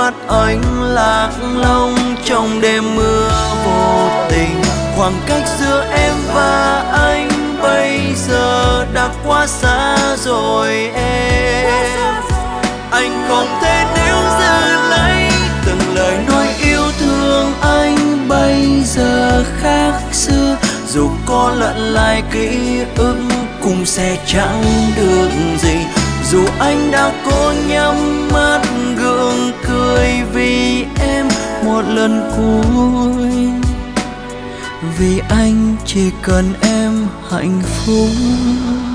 mắt anh lạc lõng trong đêm mưa vô tình. Khoảng cách giữa em và anh bây giờ đã quá xa rồi em. Anh không thể níu giữ lấy từng lời nói yêu thương anh bây giờ khác xưa. Dù có lẫn lại ký ức cũng sẽ chẳng được gì. Dù anh đã cố nhắm mắt gượng cười vì em một lần cuối, vì anh chỉ cần em hạnh phúc.